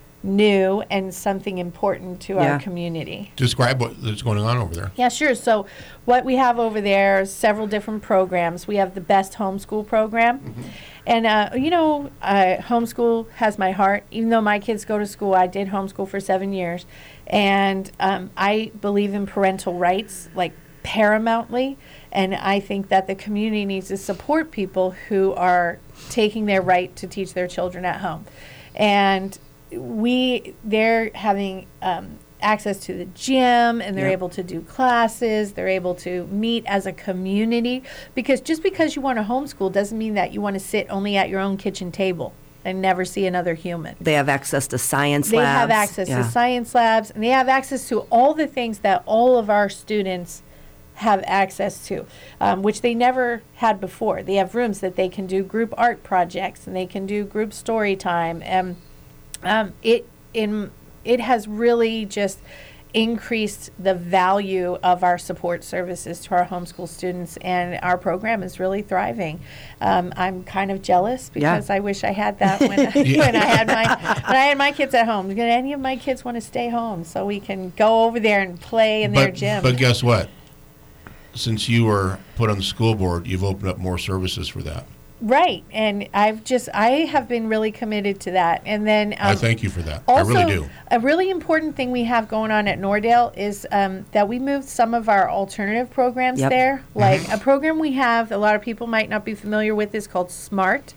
new and something important to Yeah. our community. Describe what is going on over there. Yeah, sure. So what we have over there is several different programs. We have the Best Homeschool program. Mm-hmm. And, uh, you know, uh, homeschool has my heart. Even though my kids go to school, I did homeschool for seven years. And um, I believe in parental rights, like paramountly. And I think that the community needs to support people who are taking their right to teach their children at home. And we, they're having um, access to the gym, and they're Yep. able to do classes. They're able to meet as a community, because just because you want to homeschool doesn't mean that you want to sit only at your own kitchen table and never see another human. They have access to science They labs. have access Yeah. to science labs, and they have access to all the things that all of our students have access to, um, which they never had before. They have rooms that they can do group art projects, and they can do group story time, and um, it in it has really just increased the value of our support services to our homeschool students, and our program is really thriving. Um, I'm kind of jealous because Yeah. I wish I had that when, I, when I had my when I had my kids at home. Do any of my kids want to stay home so we can go over there and play in their But, gym? but guess what? Since you were put on the school board, you've opened up more services for that. Right, and I've just I have been really committed to that. And then um, I thank you for that. Also, I really do. a really important thing we have going on at Nordale is um, that we moved some of our alternative programs Yep. there. Like Mhm. a program we have, a lot of people might not be familiar with, is called SMART.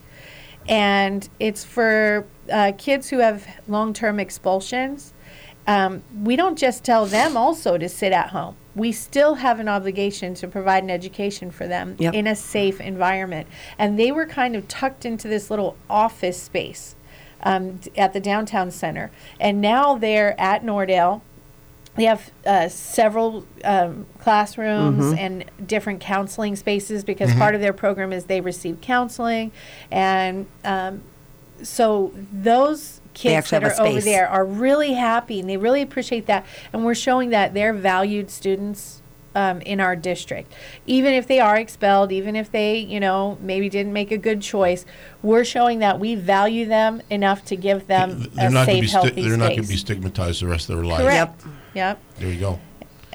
And it's for uh, kids who have long-term expulsions. Um, we don't just tell them also to sit at home. We still have an obligation to provide an education for them Yep. in a safe environment. And they were kind of tucked into this little office space um, d- at the downtown center. And now they're at Nordale. They have uh, several um, classrooms Mhm. and different counseling spaces, because Mhm. part of their program is they receive counseling. And um, so those kids actually that have are a over space. there are really happy, and they really appreciate that. And we're showing that they're valued students um, in our district. Even if they are expelled, even if they, you know, maybe didn't make a good choice, we're showing that we value them enough to give them They're a not going to safe, be sti- healthy they're not going to space. be stigmatized the rest of their life. Correct. Yep. There you go.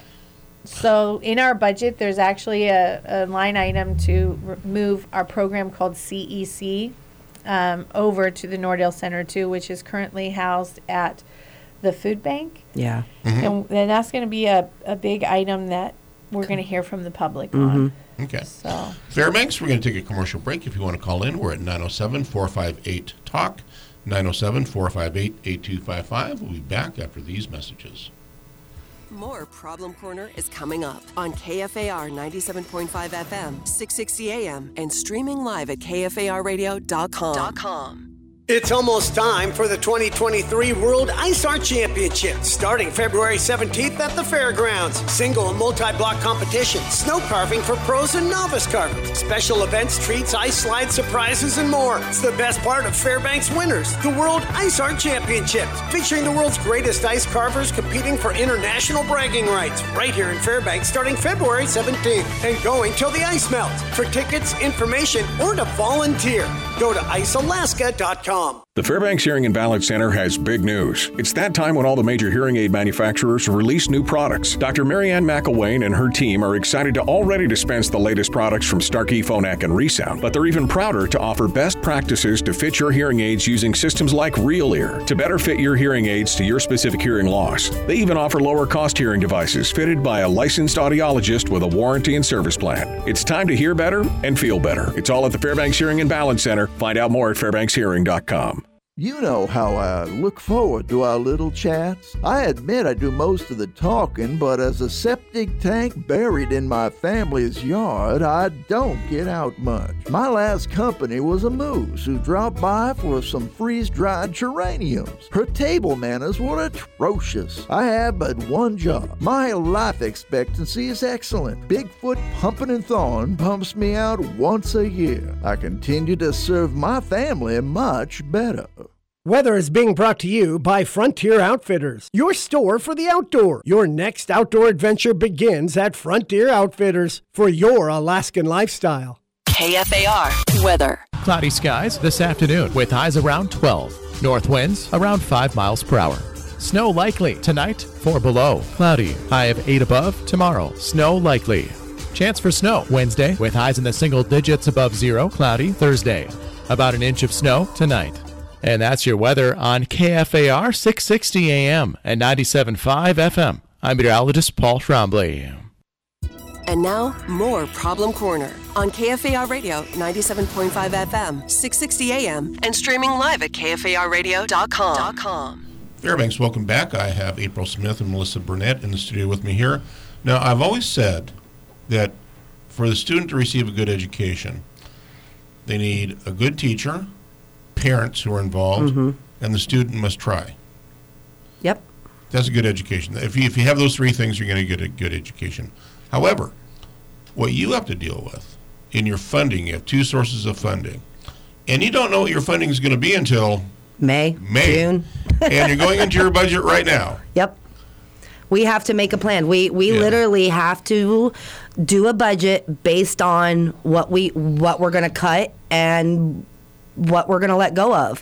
So in our budget, there's actually a, a line item to r- move our program called C E C um, over to the Nordale Center too, which is currently housed at the food bank. Yeah. Mhm. And then that's going to be a, a big item that we're going to hear from the public Mm-hmm. on. Okay. So Fairbanks, we're going to take a commercial break. If you want to call in, we're at nine oh seven, four five eight, talk, nine oh seven, four five eight, eight two five five. We'll be back after these messages. More Problem Corner is coming up on K F A R ninety-seven point five F M, six sixty A M, and streaming live at K F A R radio dot com. It's almost time for the twenty twenty-three World Ice Art Championships, starting February seventeenth at the fairgrounds. Single and multi-block competition, snow carving for pros and novice carvers, special events, treats, ice slide surprises, and more. It's the best part of Fairbanks Winners, the World Ice Art Championships, featuring the world's greatest ice carvers competing for international bragging rights, right here in Fairbanks, starting February seventeenth, and going till the ice melts. For tickets, information, or to volunteer, go to ice alaska dot com. The Fairbanks Hearing and Balance Center has big news. It's that time when all the major hearing aid manufacturers release new products. Doctor Marianne McElwain and her team are excited to already dispense the latest products from Starkey, Phonak, and ReSound, but they're even prouder to offer best practices to fit your hearing aids using systems like Real Ear to better fit your hearing aids to your specific hearing loss. They even offer lower cost hearing devices fitted by a licensed audiologist with a warranty and service plan. It's time to hear better and feel better. It's all at the Fairbanks Hearing and Balance Center. Find out more at fairbanks hearing dot com. You know how I look forward to our little chats. I admit I do most of the talking, but as a septic tank buried in my family's yard, I don't get out much. My last company was a moose who dropped by for some freeze-dried geraniums. Her table manners were atrocious. I have but one job. My life expectancy is excellent. Bigfoot Pumping and Thawing pumps me out once a year. I continue to serve my family much better. Weather is being brought to you by Frontier Outfitters, your store for the outdoor. Your next outdoor adventure begins at Frontier Outfitters for your Alaskan lifestyle. K F A R weather. Cloudy skies this afternoon with highs around twelve. North winds around five miles per hour. Snow likely tonight, four below. Cloudy, high of eight above. Tomorrow, snow likely. Chance for snow Wednesday with highs in the single digits above zero. Cloudy Thursday. About an inch of snow tonight. And that's your weather on K F A R six sixty A M and ninety-seven point five F M. I'm meteorologist Paul Trombley. And now, more Problem Corner on K F A R Radio ninety-seven point five F M, six sixty A M, and streaming live at K F A R radio dot com. Fairbanks, welcome back. I have April Smith and Melissa Burnett in the studio with me here. Now, I've always said that for the student to receive a good education, they need a good teacher, parents who are involved, mm-hmm. and the student must try. Yep. That's a good education. If you, if you have those three things, you're going to get a good education. However, what you have to deal with in your funding, you have two sources of funding, and you don't know what your funding is going to be until May, May. June. And you're going into your budget right now. Yep. We have to make a plan. We we yeah. literally have to do a budget based on what we what we're going to cut and what we're going to let go of.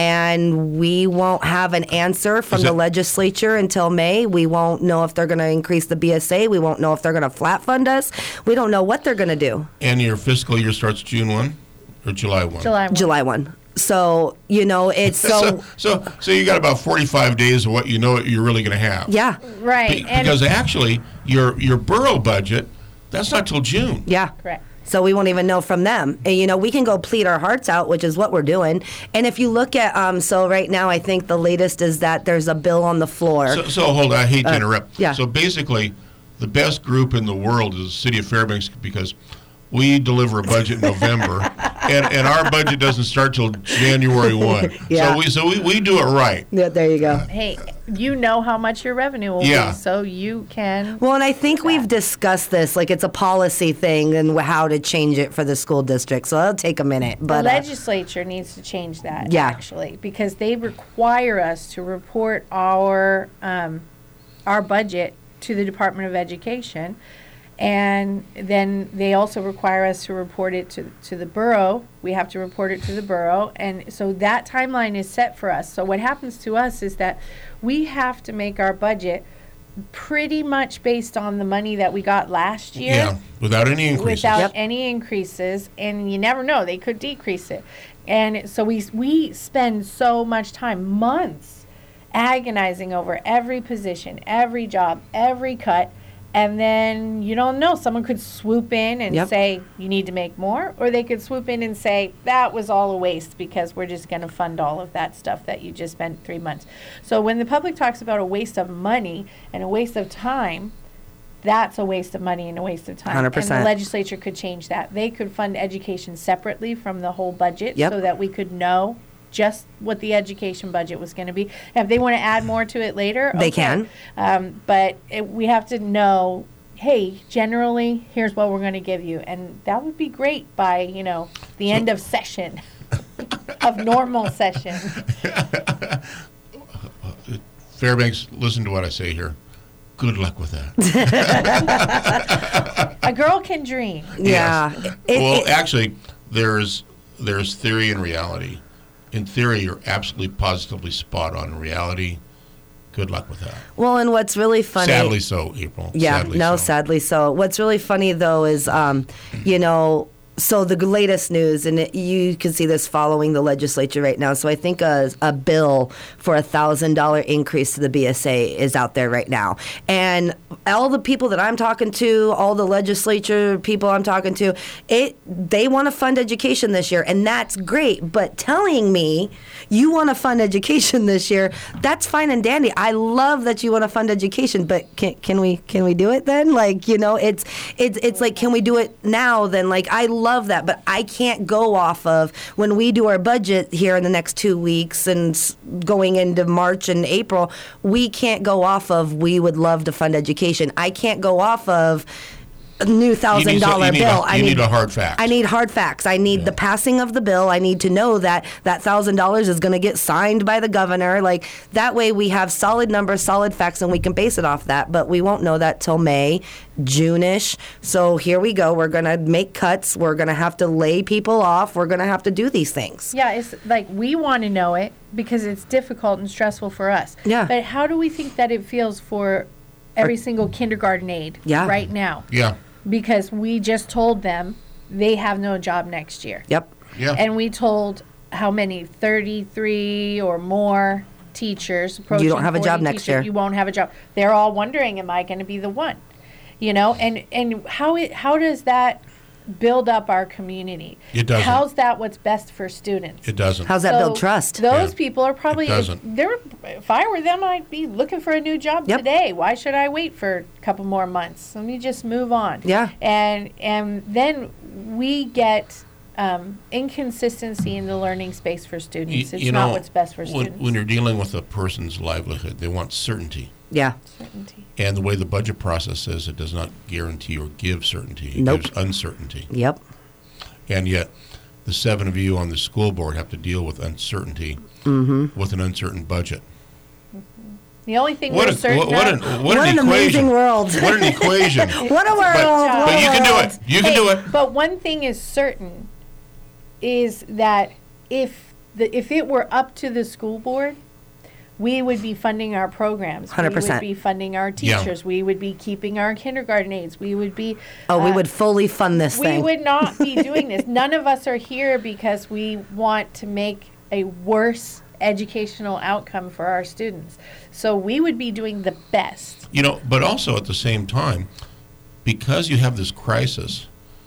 And we won't have an answer from the legislature until May. We won't know if they're going to increase the B S A. We won't know if they're going to flat fund us. We don't know what they're going to do. And your fiscal year starts June first or July first? July first. July first. So, you know, it's so... so, so, so you got about forty-five days of what you know you're really going to have. Yeah. Right. Be, because actually, your your borough budget, that's not till June. Yeah. Correct. So we won't even know from them. And, you know, we can go plead our hearts out, which is what we're doing. And if you look at, um, so right now I think the latest is that there's a bill on the floor. So, so hold on, I hate to uh, interrupt. Yeah. So basically, the best group in the world is the city of Fairbanks because we deliver a budget in November, and, and our budget doesn't start till January first. Yeah. So we so we, we do it right. Yeah, there you go. Hey, you know how much your revenue will Yeah. be, so you can... Well, and I think we've discussed this, like it's a policy thing and how to change it for the school district, so that'll take a minute. But the uh, legislature needs to change that, Yeah. actually, because they require us to report our um, our budget to the Department of Education, and then they also require us to report it to, to the borough. We have to report it to the borough, and so that timeline is set for us. So what happens to us is that we have to make our budget pretty much based on the money that we got last year. Yeah, without any increases. Without Yep. any increases, and you never know, they could decrease it. And so we we spend so much time, months, agonizing over every position, every job, every cut, and then you don't know. Someone could swoop in and Yep. say, you need to make more, or they could swoop in and say, that was all a waste because we're just going to fund all of that stuff that you just spent three months. So when the public talks about a waste of money and a waste of time, that's a waste of money and a waste of time. one hundred percent. And the legislature could change that. They could fund education separately from the whole budget Yep. so that we could know just what the education budget was going to be. And if they want to add more to it later, They okay. can. Um, but it, we have to know, hey, generally, here's what we're going to give you. And that would be great by, you know, the end of session, of normal session. Fairbanks, listen to what I say here. Good luck with that. A girl can dream. Yeah. Yes. It- well, it- actually, there's there's theory and reality. In theory, you're absolutely positively spot on. In reality, good luck with that. Well, and what's really funny... Sadly so, April. Yeah, sadly no, so. sadly so. What's really funny, though, is, um, you know, So the latest news, and it, you can see this following the legislature right now. So I think a, a bill for a thousand dollar increase to the B S A is out there right now. And all the people that I'm talking to, all the legislature people I'm talking to, it they want to fund education this year, and that's great. But telling me you want to fund education this year, that's fine and dandy. I love that you want to fund education, but can can we can we do it then? Like, you know, it's it's it's like, can we do it now? Then, like, I love love that, but I can't go off of when we do our budget here in the next two weeks and going into March and April, we can't go off of we would love to fund education. I can't go off of a new thousand dollar bill. A, you I need, need a hard fact. I need hard facts. I need yeah. the passing of the bill. I need to know that that thousand dollars is going to get signed by the governor. Like, that way we have solid numbers, solid facts, and we can base it off that. But we won't know that till May, June-ish. So here we go. We're going to make cuts. We're going to have to lay people off. We're going to have to do these things. Yeah, it's like we want to know it because it's difficult and stressful for us. Yeah. But how do we think that it feels for every single kindergarten aide yeah. right now? Yeah. Because we just told them they have no job next year. Yep. Yeah. And we told how many, thirty-three or more teachers. You don't have a job next teachers, year. You won't have a job. They're all wondering, am I going to be the one? You know, and, and how it, how does that build up our community? It doesn't. How's that what's best for students? It doesn't. How's that So build trust? Those Yeah. people are probably, It doesn't. if, they're, if I were them, I'd be looking for a new job Yep. today. Why should I wait for a couple more months? Let me just move on. Yeah. And and then we get um, inconsistency in the learning space for students. Y- it's you not know, what's best for when, students. when you're dealing with a person's livelihood, they want certainty. Yeah. Certainty. And the way the budget process is, it does not guarantee or give certainty. It Nope. gives uncertainty. Yep. And yet, the seven of you on the school board have to deal with uncertainty Mm-hmm. with an uncertain budget. The only thing What we're a- certain what- what of- an- What, what an an amazing equation. world. What an equation. What a world. But, what but a you can do world. it. You can Hey, do it. But one thing is certain, is that if the if it were up to the school board, we would be funding our programs. one hundred percent. We would be funding our Yeah. teachers. We would be keeping our kindergarten aides. We would be. Oh, we uh, would fully fund this We thing. would not be doing this. None of us are here because we want to make a worse educational outcome for our students. So we would be doing the best. You know, but also at the same time, because you have this crisis,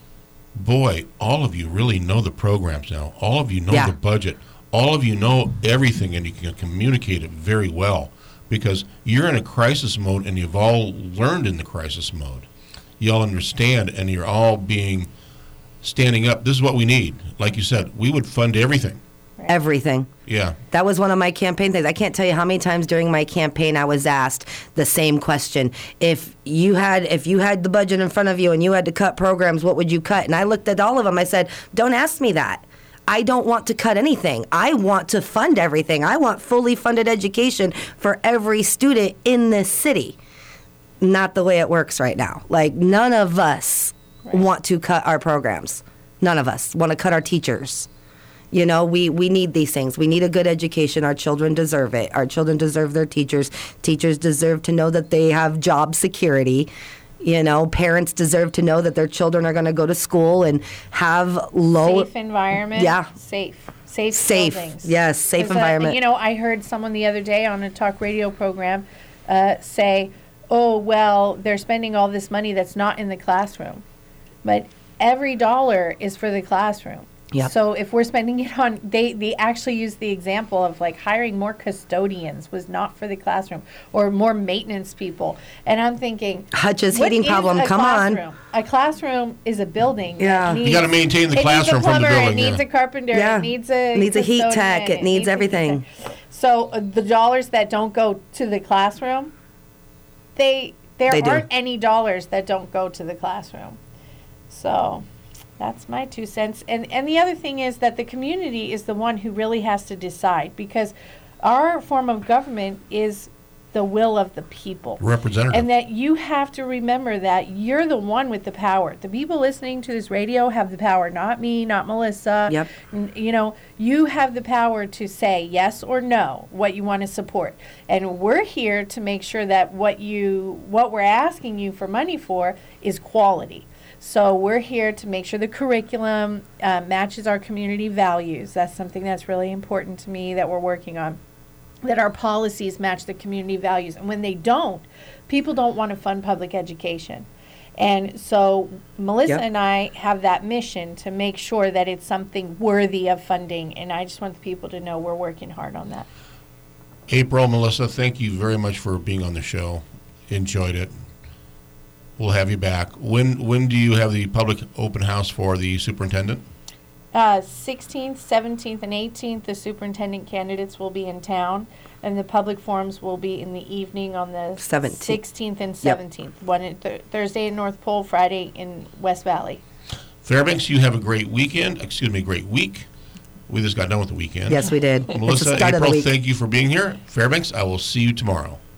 boy, all of you really know the programs now. All of you know Yeah. the budget. All of you know everything, and you can communicate it very well because you're in a crisis mode, and you've all learned in the crisis mode. You all understand, and you're all being standing up. This is what we need. Like you said, we would fund everything. Everything. Yeah. That was one of my campaign things. I can't tell you how many times during my campaign I was asked the same question. If you had if you had the budget in front of you and you had to cut programs, what would you cut? And I looked at all of them. I said, don't ask me that. I don't want to cut anything. I want to fund everything. I want fully funded education for every student in this city. Not the way it works right now. Like, none of us right. want to cut our programs. None of us want to cut our teachers. You know, we, we need these things. We need a good education. Our children deserve it. Our children deserve their teachers. Teachers deserve to know that they have job security. You know, parents deserve to know that their children are going to go to school and have low... Safe environment. Yeah. Safe. Safe Safe. buildings. Yes, safe 'Cause, uh, environment. you know, I heard someone the other day on a talk radio program uh, say, oh, well, they're spending all this money that's not in the classroom. But every dollar is for the classroom. Yep. So if we're spending it on, they, they actually use the example of like hiring more custodians was not for the classroom, or more maintenance people. And I'm thinking, Hutch's what heating is problem, a come on. classroom? A classroom is a building. that Yeah. You needs- gotta maintain the it classroom needs a from the plumber, building, It needs yeah. a carpenter. Yeah. It needs a It needs a heat custodian, tech. It needs a heat everything. tech. So uh, the dollars that don't go to the classroom, they there They do. aren't any dollars that don't go to the classroom. So that's my two cents. And and the other thing is that the community is the one who really has to decide, because our form of government is the will of the people. Representative. And that you have to remember that you're the one with the power. The people listening to this radio have the power, not me, not Melissa. Yep. N- You know, you have the power to say yes or no, what you want to support. And we're here to make sure that what you, what we're asking you for money for is quality. So we're here to make sure the curriculum uh, matches our community values. That's something that's really important to me that we're working on. That our policies match the community values. And when they don't, people don't want to fund public education. And so Melissa Yep. and I have that mission to make sure that it's something worthy of funding. And I just want the people to know we're working hard on that. April, Melissa, thank you very much for being on the show. Enjoyed it. We'll have you back. When when do you have the public open house for the superintendent? Uh, sixteenth, seventeenth, and eighteenth, the superintendent candidates will be in town, and the public forums will be in the evening on the seventeenth. sixteenth and Yep. seventeenth. One in th- Thursday in North Pole, Friday in West Valley. Fairbanks, you have a great weekend. Excuse me, great week. We just got done with the weekend. Yes, we did. It's the Melissa, start of the April, week. thank you for being here. Fairbanks, I will see you tomorrow.